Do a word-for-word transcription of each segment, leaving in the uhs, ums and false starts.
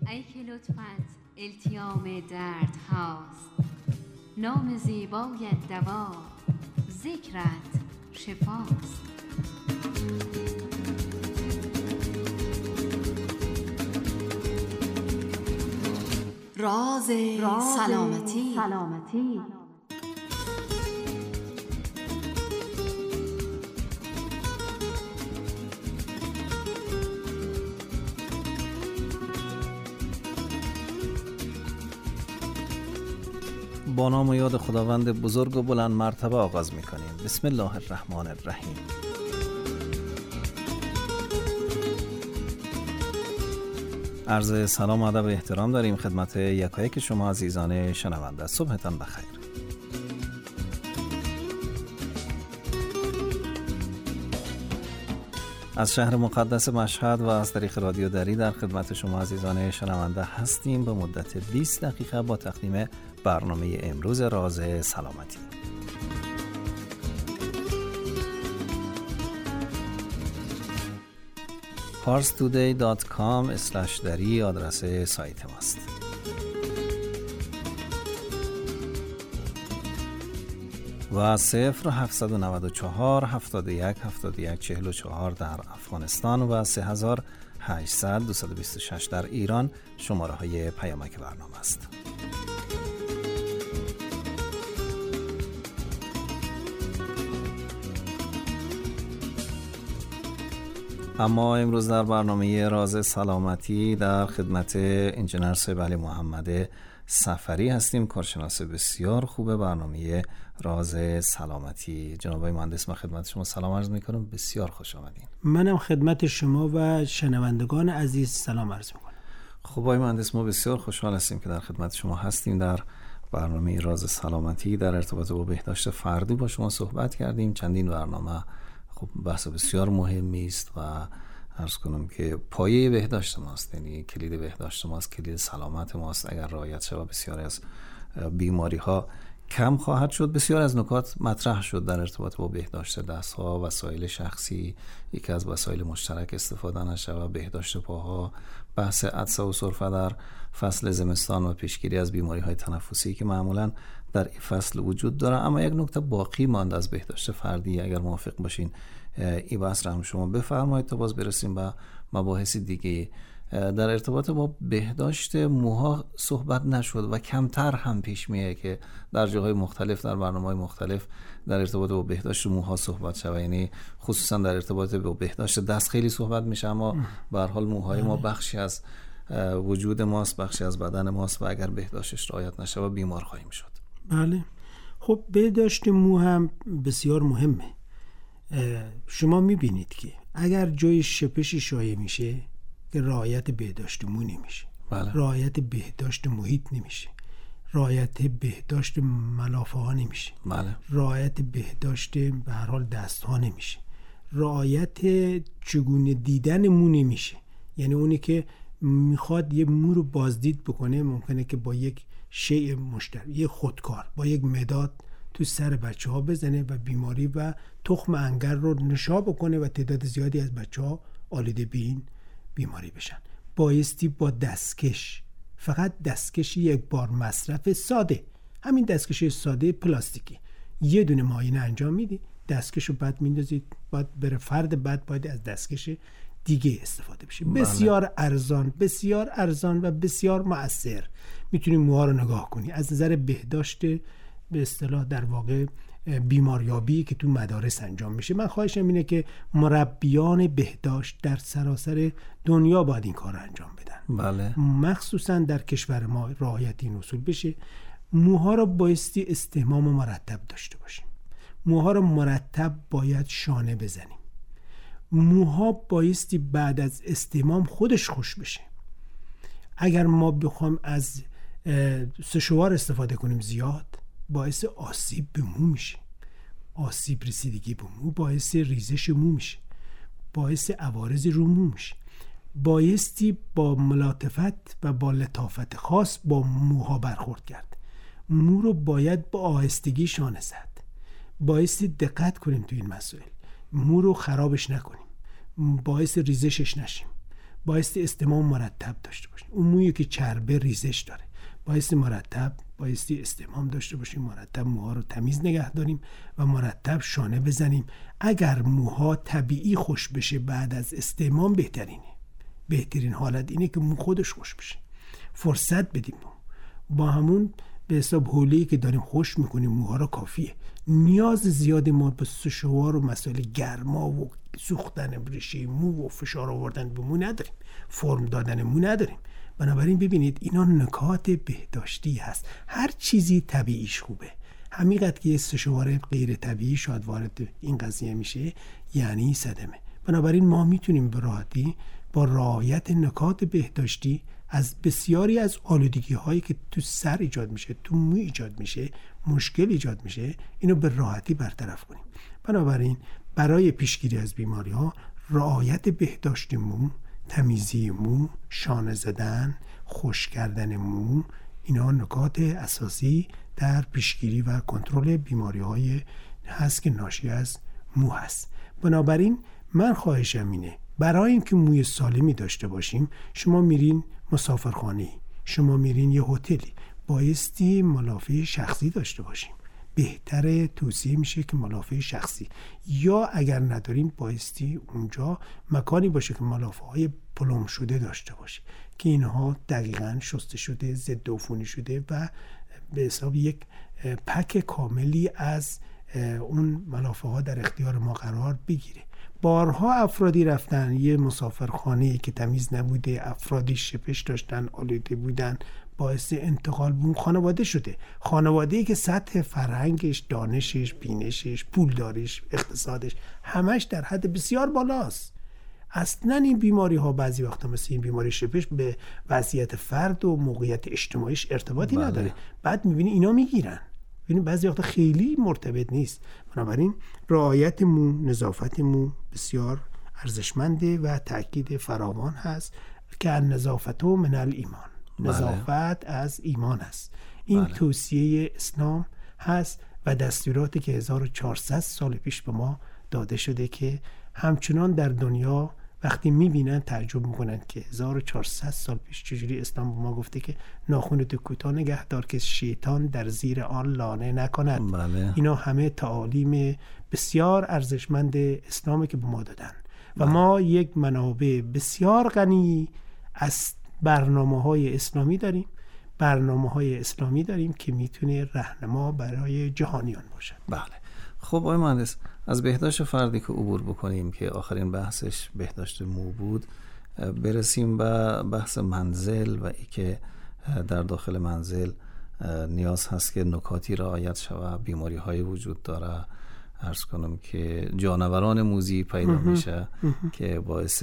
ای که لطفت التیام درد هاست، نام زیبایت دوا، ذکرت شفاست. راز سلامتی, سلامتی. با نام و یاد خداوند بزرگ و بلند مرتبه آغاز می‌کنیم. بسم الله الرحمن الرحیم. عرض سلام و ادب و احترام داریم خدمت یکایک شما عزیزان شنونده. صبحتان بخیر. از شهر مقدس مشهد و از طریق رادیو دری در خدمت شما عزیزان شنونده هستیم به مدت بیست دقیقه با تقدیم برنامه امروز راز سلامتی. پارس تودی دات کام اسلش دری آدرس سایت ماست. و صفر هفتصد و نود و چهار هفتاد و یک هفتاد و یک چهل و چهار در افغانستان و سه هزار و هشتصد دویست و بیست و شش در ایران شماره های پیامک برنامه است. اما امروز در برنامه راز سلامتی در خدمت انجینر صاحب علی محمد سفری هستیم، کارشناس بسیار خوب برنامه راز سلامتی. جناب آقای مهندس، من خدمت شما سلام عرض میکنم، بسیار خوش آمدین. منم خدمت شما و شنوندگان عزیز سلام عرض میکنم. خب آقای مهندس، ما بسیار خوشحال هستیم که در خدمت شما هستیم. در برنامه راز سلامتی در ارتباط با بهداشت فردی با شما صحبت کردیم. چندین برنامه خب بحث بسیار مهمی است و عرض کنم که پایه بهداشت ماست، یعنی کلید بهداشت ماست، کلید سلامت ماست. اگر رعایت شود بسیاری از بیماری ها کم خواهد شد. بسیار از نکات مطرح شد در ارتباط با بهداشت دست ها، وسایل شخصی، یکی از وسایل مشترک استفاده نشود، بهداشت پاها، بحث عطسه و سرفه در فصل زمستان و پیشگیری از بیماری های تنفسی که معمولا در این فصل وجود داره. اما یک نکته باقی ماند از بهداشت فردی، اگر موافق باشین این بحث را هم شما بفرمایید تا باز برسیم به مباحث دیگه. در ارتباط با بهداشت موها صحبت نشد و کمتر هم پیش میه که در جاهای مختلف در برنامه‌های مختلف در ارتباط با بهداشت موها صحبت شود، یعنی خصوصا در ارتباط با بهداشت دست خیلی صحبت میشه، اما به هر حال موهای ما بخشی از وجود ماست، بخشی از بدن ماست و اگر بهداشتش رعایت نشه بیمار خواهیم شد. بله، خب بهداشت مو هم بسیار مهمه. شما میبینید که اگر جای شپشی شایع میشه که رعایت بهداشت مو نمیشه، بله. رعایت بهداشت محیط نمیشه، رعایت بهداشت ملافه ها نمیشه، بله. رعایت بهداشت به هر حال دست ها نمیشه، رعایت چگونه دیدن مو نمیشه. یعنی اونی که میخواد یه مو رو بازدید بکنه ممکنه که با یک شیء مشترک، یه خودکار، با یک مداد تو سر بچه ها بزنه و بیماری و تخم انگر رو نشا بکنه و تعداد زیادی از بچه ها آلوده به این بیماری بشن. بایستی با دستکش، فقط دستکش یک بار مصرف ساده، همین دستکش ساده پلاستیکی، یه دونه معاینه انجام میدی، دستکش رو بعد میندازید، بعد بره فرد بعد باید از دستکش دیگه استفاده بشه. بله. بسیار ارزان، بسیار ارزان و بسیار مؤثر. میتونی موها رو نگاه کنی از نظر بهداشت به اصطلاح در واقع بیماریابی که تو مدارس انجام میشه. من خواهشم اینه که مربیان بهداشت در سراسر دنیا باید این کار رو انجام بدن. بله. مخصوصا در کشور ما رعایت این اصول بشه. موها رو بایستی استحمام و مرتب داشته باشیم. موها رو مرتب باید شانه بزنیم. موها بایستی بعد از استحمام خودش خوش بشه. اگر ما بخوام از سشوار استفاده کنیم زیاد، باعث آسیب به مو میشه، آسیب رسیدگی به مو، باعث ریزش مو میشه، باعث عوارض رو مو میشه. بایستی با ملاطفت و با لطافت خاص با موها برخورد کرد. مو رو باید با آهستگی شانه زد. بایستی دقت کنیم تو این مسائل. مو رو خرابش نکنیم، باعث ریزشش نشیم. بایستی استمام مرتب داشته باشیم. اون مویی که چربه ریزش داره بایستی مرتب بایستی استمام داشته باشیم، مرتب موها رو تمیز نگه داریم و مرتب شانه بزنیم. اگر موها طبیعی خوش بشه بعد از استمام بهترینه. بهترین حالت اینه که مو خودش خوش بشه. فرصت بدیم مو. با همون به حساب حوله‌ای که داریم خوش میکنیم موها رو کافیه. نیاز زیادی ما به سشوار و مسائل گرما و سوختن ریشه مو و فشار آوردن به مو نداریم، فرم دادن مو نداریم. بنابراین ببینید اینا نکات بهداشتی هست. هر چیزی طبیعیش خوبه. همینقدر که یه سشوار غیر طبیعی شاید وارد این قضیه میشه یعنی صدمه. بنابراین ما میتونیم به راحتی با رعایت نکات بهداشتی از بسیاری از آلودگی هایی که تو سر ایجاد میشه، تو مو ایجاد میشه، مشکل ایجاد میشه، اینو به راحتی برطرف کنیم. بنابراین برای پیشگیری از بیماری ها رعایت بهداشت مو، تمیزی مو، شانه زدن، خشک کردن مو، اینا نکات اساسی در پیشگیری و کنترل بیماری های هست که ناشی از مو هست. بنابراین من خواهشم اینه برای اینکه موی سالمی داشته باشیم شما میرین مسافرخانه، شما میرین یه هتلی، بایستی ملافه شخصی داشته باشیم. بهتره توصیه میشه که ملافه شخصی، یا اگر نداریم بایستی اونجا مکانی باشه که ملافه های پلم شده داشته باشه که اینها دقیقاً شسته شده، ضد عفونی شده و به حساب یک پک کاملی از اون ملافه ها در اختیار ما قرار بگیره. بارها افرادی رفتن یه مسافرخانه‌ای که تمیز نبوده، افرادی شپش داشتن، آلوده بودن، باعث انتقال به اون خانواده شده. خانواده‌ای که سطح فرهنگش، دانشش، بینشش، پولداریش، اقتصادش همش در حد بسیار بالاست. اصلا این بیماری ها بعضی وقتا مثل این بیماری شپش به وضعیت فرد و موقعیت اجتماعیش ارتباطی بله. نداره. بعد می‌بینی اینا میگیرن. ببین بعضی وقتا خیلی مرتبط نیست. بنابراین رعایت مو، نظافت مو بسیار ارزشمنده و تاکید فراوان هست که النظافت من الایمان. بله. نظافت از ایمان است. این بله. توصیه اسلام هست و دستوراتی که هزار و چهارصد سال پیش به ما داده شده که همچنان در دنیا وقتی میبینن تعجب میکنن که هزار و چهارصد سال پیش چجوری اسلام به ما گفته که ناخنت کوتاه نگه دار که شیطان در زیر آن لانه نکند. بله. اینا همه تعالیم بسیار ارزشمند اسلامی که به ما دادن و بله. ما یک منابع بسیار غنی از برنامه‌های اسلامی داریم برنامه‌های اسلامی داریم که میتونه راهنما برای جهانیان باشد. بله. خب آقای مهندس، از بهداشت فردی که عبور بکنیم که آخرین بحثش بهداشت مو بود، برسیم به بحث منزل و ای که در داخل منزل نیاز هست که نکاتی رعایت شود، بیماری های وجود داره. عرض کنم که جانوران موذی پیدا میشه که باعث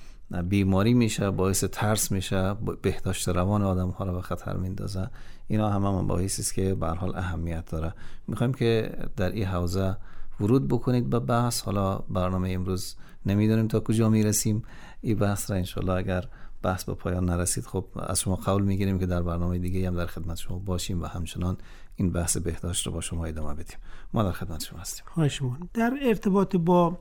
بیماری میشه، باعث ترس میشه، بهداشت روان آدم ها رو به خطر میندازه. اینا همه هم باعثی است که به هر حال اهمیت داره. میخوایم که در این حوزه ورود بکنید به بحث. حالا برنامه امروز نمیدونیم تا کجا میرسیم. این بحث را انشالله اگر بحث به پایان نرسید خب از شما قول میگیریم که در برنامه دیگه هم در خدمت شما باشیم و همچنان این بحث بهداشت رو با شما ادامه بدیم. ما در خدمت شما هستیم. خواهشمون. در ارتباط با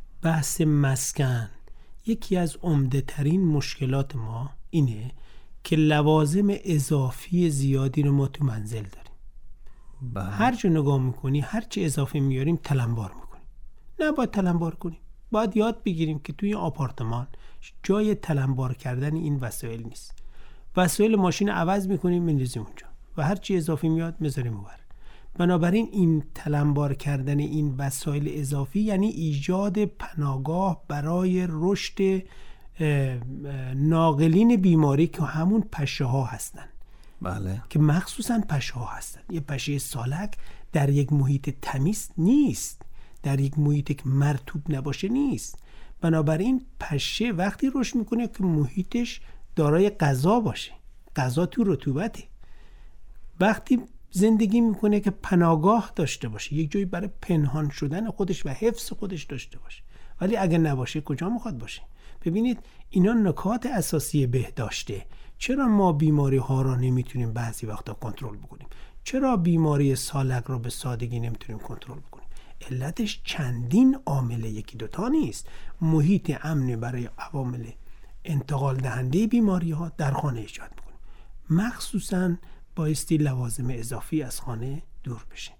بحث مسکن یکی از عمده ترین مشکلات ما اینه که لوازم اضافی زیادی رو ما تو منزل داریم. بله. هر جا نگاه میکنی هر چی اضافه میاریم تلمبار میکنیم. نه باید تلمبار کنیم. باید یاد بگیریم که توی آپارتمان جای تلمبار کردن این وسایل نیست. وسایل ماشین عوض میکنیم میندازیم اونجا و هر چی اضافه میاد میذاریم اونور. بنابراین این تلمبار کردن این وسایل اضافی یعنی ایجاد پناهگاه برای رشد ناقلین بیماری که همون پشه ها هستن. بله. که مخصوصا پشه ها هستن. یه پشه سالک در یک محیط تمیز نیست، در یک محیط که مرطوب نباشه نیست. بنابراین پشه وقتی رشد میکنه که محیطش دارای غذا باشه، غذا تو رطوبته. وقتی زندگی میکنه که پناهگاه داشته باشه، یک جایی برای پنهان شدن خودش و حفظ خودش داشته باشه. ولی اگر نباشه کجا میخواد باشه؟ ببینید اینا نکات اساسی بهداشته. چرا ما بیماری ها را نمیتونیم بعضی وقتا کنترل بکنیم؟ چرا بیماری سالک را به سادگی نمیتونیم کنترل بکنیم؟ علتش چندین عامله، یکی دوتا نیست. محیط امنی برای عوامل انتقال دهنده بیماری ها در خانه ایجاد میکنیم. مخصوصاً بایستی لوازم اضافی از خانه دور بشه.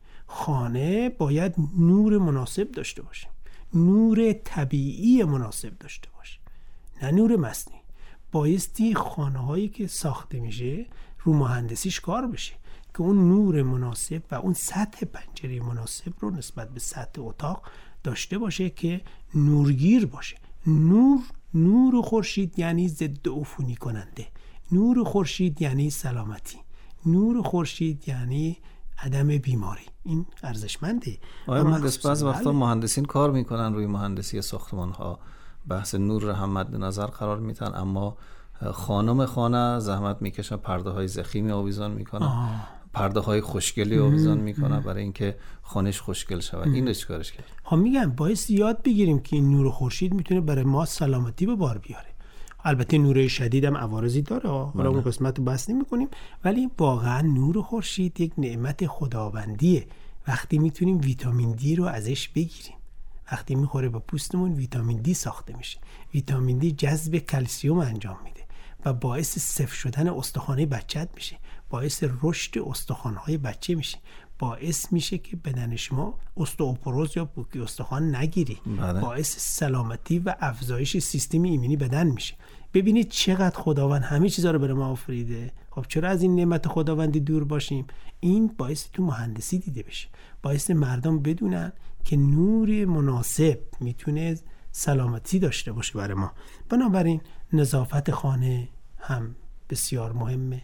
خانه باید نور مناسب داشته باشه، نور طبیعی مناسب داشته باشه، نه نور مصنوعی. بایستی خانه هایی که ساخته میشه رو مهندسیش کار بشه که اون نور مناسب و اون سطح پنجره مناسب رو نسبت به سطح اتاق داشته باشه که نورگیر باشه. نور نور خورشید یعنی ضد عفونی کننده، نور خورشید یعنی سلامتی، نور خورشید یعنی عدم بیماری. این ارزشمنده. آقای مهندس بعض وقتا مهندسین کار میکنن روی مهندسی ساختمان ها، بحث نور رو هم مد نظر قرار میدن، اما خانم خانه زحمت میکشن، پرده های ضخیمی آویزان میکنن، پرده های خوشگلی آویزان میکنن برای اینکه خانش خوشگل شود. این رو چیکارش کرد؟ ها میگم باعث یاد بگیریم که این نور خورشید میتونه برای ما سلامتی به بار بیاره. البته نور شدید هم عوارضی داره، حالا اون قسمت رو بحث نمی‌کنیم، ولی واقعا نور خورشید یک نعمت خداوندیه. وقتی میتونیم ویتامین دی رو ازش بگیریم، وقتی میخوره به پوستمون ویتامین دی ساخته میشه. ویتامین دی جذب کلسیم انجام میده و باعث سفت شدن استخوان‌های بچت میشه، باعث رشد استخوان‌های بچه میشه، باعث میشه که بدن شما استئوپروز یا پوکی استخوان نگیری، بله. باعث سلامتی و افزایش سیستم ایمنی بدن میشه. ببینید چقدر خداوند همه چیزا رو برای ما آفریده. خب چرا از این نعمت خداوندی دور باشیم؟ این باعث تو مهندسی دیده بشه، باعث مردم بدونن که نور مناسب میتونه سلامتی داشته باشه برای ما. بنابراین نظافت خانه هم بسیار مهمه.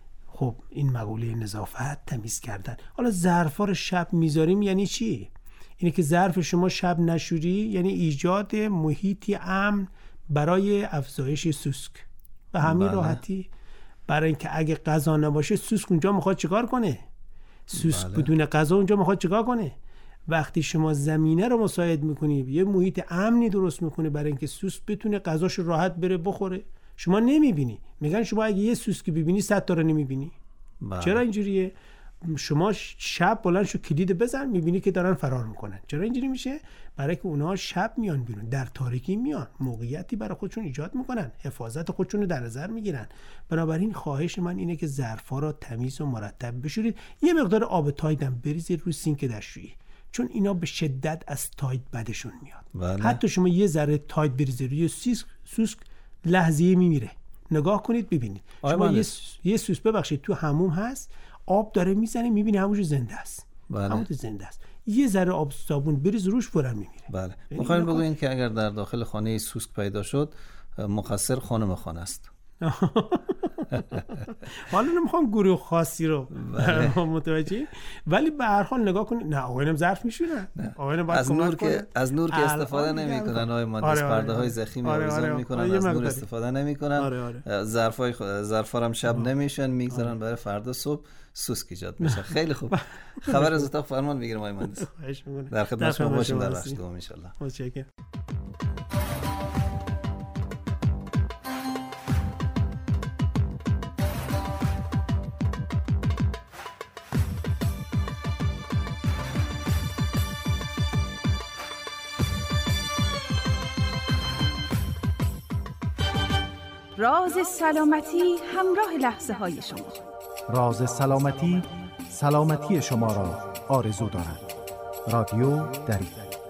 خب این مقوله نظافت، تمیز کردن. حالا ظرفا رو شب میذاریم یعنی چی؟ اینه که ظرف شما شب نشوری یعنی ایجاد محیطی امن برای افزایش سوسک. به همین بله. راحتی. برای اینکه اگه غذا نباشه سوسک اونجا میخواد چیکار کنه؟ سوسک بله. بدون غذا اونجا میخواد چیکار کنه؟ وقتی شما زمینه رو مساعد میکنی، یه محیط امنی درست میکنه برای اینکه سوسک بتونه غذاشو راحت بره بخوره. شما نمیبینی، میگن شما اگه یه سوسک ببینی صد تا رو نمیبینی. بله. چرا اینجوریه؟ شما شب بلند شو کلید بزن میبینی که دارن فرار میکنن. چرا اینجوری میشه؟ برای که اونها شب میان بیرون، در تاریکی میان، موقعیتی برای خودشون ایجاد میکنن، حفاظت خودشون رو در نظر میگیرن. بنابراین خواهش من اینه که ظرفا رو تمیز و مرتب بشورید. یه مقدار آب تاید هم بریزید روی سینک دستشویی، چون اینا به شدت از تاید بدشون میاد. بله. حتی شما یه ذره تاید بریزید روی سوسک، سوسک لحظه‌ای میمیره. نگاه کنید ببینید. شما یه یه سوسک ببخشید تو حموم هست، آب داره میزنه، میبینی همونجا زنده است. بله. همونجا زنده است. یه ذره آب صابون بریز روش فوراً میمیره. بله. میخوایم بگوین که اگر در داخل خانه سوسک پیدا شد، مقصر خانم خانه است. حالا نمیخوام گروه خاصی رو بله. متوجه، ولی به هر حال نگاه کنید. نه آقایانم ظرف میشورن، آقایانم از نور که از نور که استفاده نمیکنن، آقای مهندس پرده های ضخیمی آویزان میکنن، از نور استفاده نمیکنن، ظرفای ظرفا هم شب نمیشن، میگذارن برای فردا صبح سوسک ایجاد بشه. خیلی خوب. خبر از اتاق فرمان میگیرم آقای مهندس. در خدمت شما باشیم در بخش دوم ان شاء الله. متشکرم. راز سلامتی همراه لحظه های شما. راز سلامتی سلامتی شما را آرزو دارد. رادیو دری.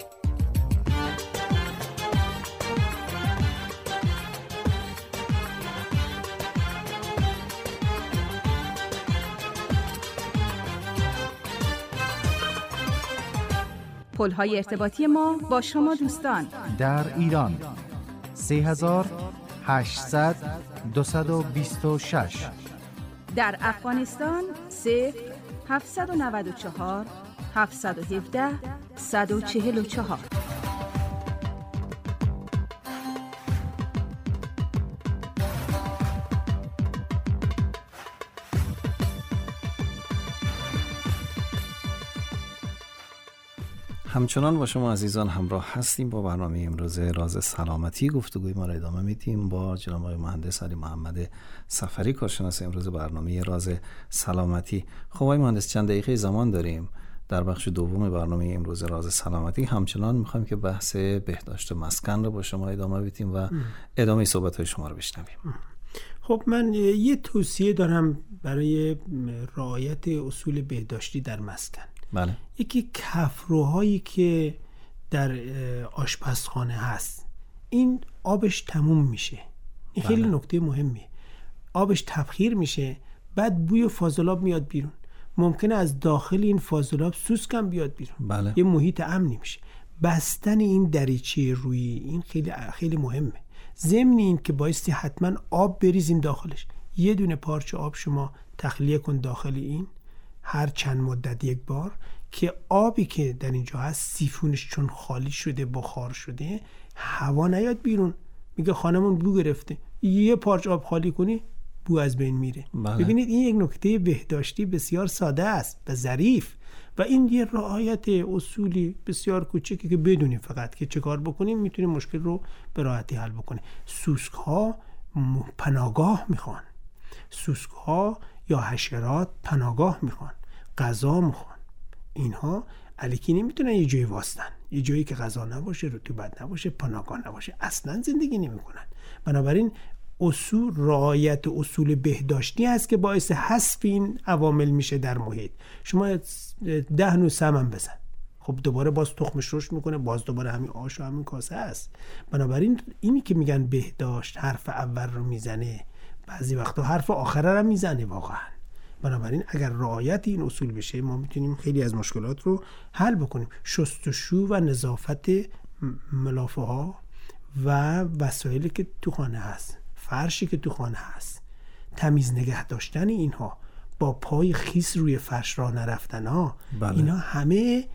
پل‌های ارتباطی ما با شما دوستان در ایران سه هزار هشتصد دویست و بیست و شش، در افغانستان صفر هفتصد و نود و چهار هفتصد و هفده صد و چهل و چهار. همچنان با شما عزیزان همراه هستیم. با برنامه امروز راز سلامتی گفتگوی ما را ادامه میدیم با جناب آقای مهندس علی محمد سفری، کارشناس امروز برنامه راز سلامتی. خب آقای مهندس چند دقیقه زمان داریم، در بخش دوم برنامه امروز راز سلامتی همچنان میخوایم که بحث بهداشت مسکن رو با شما ادامه بدیم و ادامه صحبت‌های شما رو بشنویم. خب من یه توصیه دارم برای رعایت اصول بهداشتی در مسکن. بله. یکی کفروهایی که در آشپزخانه هست، این آبش تموم میشه. این خیلی بله. نکته مهمیه. آبش تبخیر میشه، بعد بوی فاضلاب میاد بیرون. ممکنه از داخل این فاضلاب سوسکم بیاد بیرون. بله. یه محیط امنی میشه. بستن این دریچه روی این خیلی خیلی مهمه. ضمن این که بایستی حتما آب بریزیم داخلش. یه دونه پارچه آب شما تخلیه کن داخل این هر چند مدت یک بار، که آبی که در اینجا هست سیفونش چون خالی شده، بخار شده، هوا نیاد بیرون. میگه خانمون بو گرفته، یه پارچه آب خالی کنی بو از بین میره. بله. ببینید این یک نکته بهداشتی بسیار ساده است و ظریف، و این یه رعایت اصولی بسیار کوچکی که بدونیم فقط که چه کار بکنیم میتونیم مشکل رو به راحتی حل بکنیم. سوسک ها پناهگاه میخوان، سوسک ها یا حشرات پناهگاه میخوان، غذا میخوان. اینها الکی نمیتونن یه جایی واسطن، یه جایی که غذا نباشه، رطوبت نباشه، پناهگاه نباشه، اصلا زندگی نمیکنن. بنابراین اصول رعایت اصول بهداشتی هست که باعث حذف این عوامل میشه در محیط. شما ده نوع سمن بزن، خب دوباره باز تخمش رشد میکنه، باز دوباره همین آش و همین کاسه است. بنابراین اینی که میگن بهداشت حرف اول رو میزنه، بعضی وقتا حرف آخر رو میزنه واقعا. بنابراین اگر رعایت این اصول بشه ما میتونیم خیلی از مشکلات رو حل بکنیم. شستشو و نظافت ملافه ها و وسایلی که تو خانه هست، فرشی که تو خانه هست، تمیز نگه داشتن اینها، با پای خیس روی فرش راه نرفتن ها، بله. اینا همه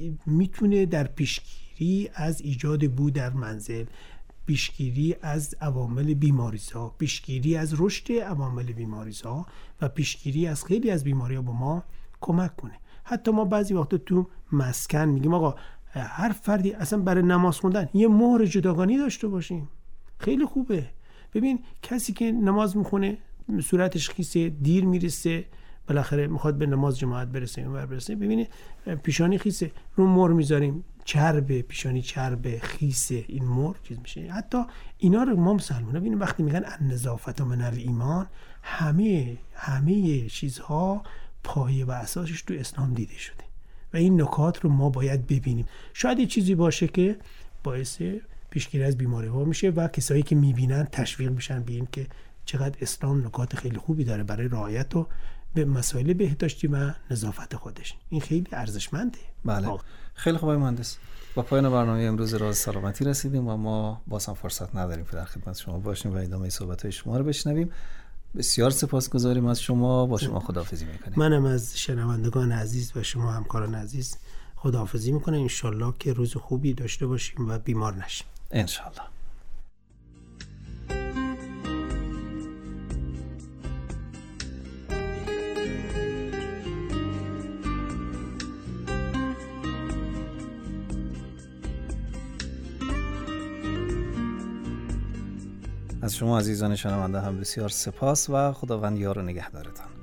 میتونه در پیشگیری از ایجاد بو در منزل، پیشگیری از عوامل بیماریزها، پیشگیری از رشد عوامل بیماریزها و پیشگیری از خیلی از بیماری‌ها با ما کمک کنه. حتی ما بعضی وقتا تو مسکن میگیم آقا هر فردی اصلا برای نماز خوندن یه مهر جداگانه داشته باشیم. خیلی خوبه. ببین کسی که نماز میخونه صورتش خیسه، دیر میرسه، بالاخره میخواد به نماز جماعت برسه، اونور برسه، ببینید پیشانی خیسه، رو مهر میذاریم، چربه پیشانی، چربه خیسه، این مهر چیز میشه. حتی اینا رو ما مسلمان‌ها ببینیم وقتی میگن النظافت من الایمان، همه همه چیزها پایه و اساسش تو اسلام دیده شده و این نکات رو ما باید ببینیم. شاید یه چیزی باشه که باعث پیشگیری از بیماری ها میشه و کسایی که میبینن تشویق میشن به این که چقدر اسلام نکات خیلی خوبی داره برای رعایت و به مسائل بهداشتی و نظافت خودش. این خیلی ارزشمنده. بله. آه. خیلی خوبه مهندس. با پایان برنامه امروز راز سلامتی رسیدیم و ما باز هم فرصت نداریم که در خدمت شما باشیم و ادامه صحبت‌های شما رو بشنویم. بسیار سپاسگزاریم از شما. با شما خداحافظی میکنیم. منم از شنوندگان عزیز و شما همکاران عزیز خداحافظی میکنم. ان شاءالله که روز خوبی داشته باشیم و بیمار نشیم. ان شاءالله. از شما عزیزان شنونده هم بسیار سپاس و خداوند یار و نگهدارتان.